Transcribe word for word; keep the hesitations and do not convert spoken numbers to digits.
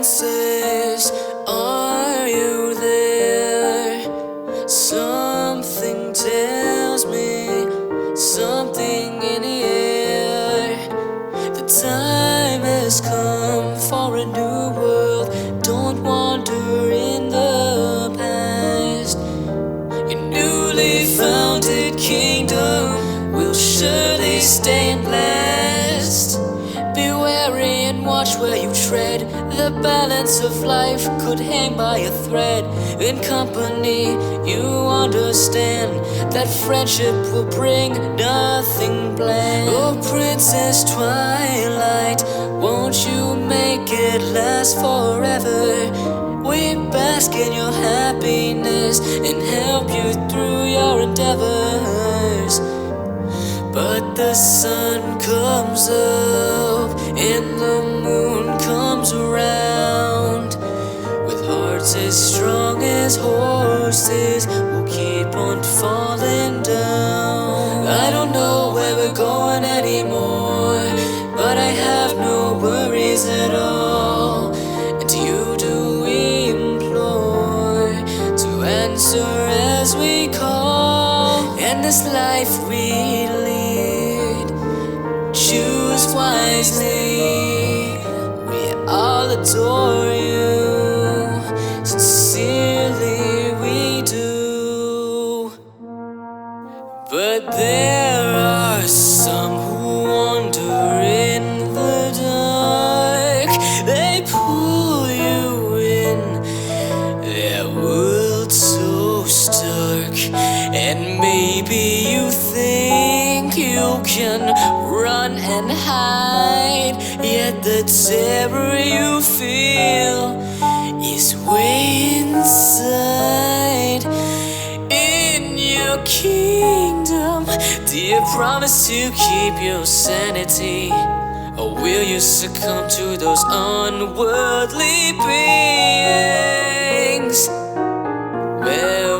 princess, are you there? Something tells me, something in the air. The time has come for a new world. Don't wander in the past. Your newly founded kingdom will surely stay and last. Be wary and watch where you tread. The balance of life could hang by a thread. In company, you understand that friendship will bring nothing bland. Oh, Princess Twilight, won't you make it last forever? We bask in your happiness and help you through your endeavors. But the sun comes up and the moon comes around. With hearts as strong as horses, we'll keep on falling down. I don't know where we're going anymore, but I have no worries at all. And you do we implore to answer as we call. And this life we lead, choose wisely. We all adore you, sincerely we do. But there are some who wander in the dark. They pull you in, their world so stark. And maybe you think you can run and hide, yet the terror you feel is way inside. In your kingdom, do you promise to keep your sanity? Or will you succumb to those unworldly beings? Well,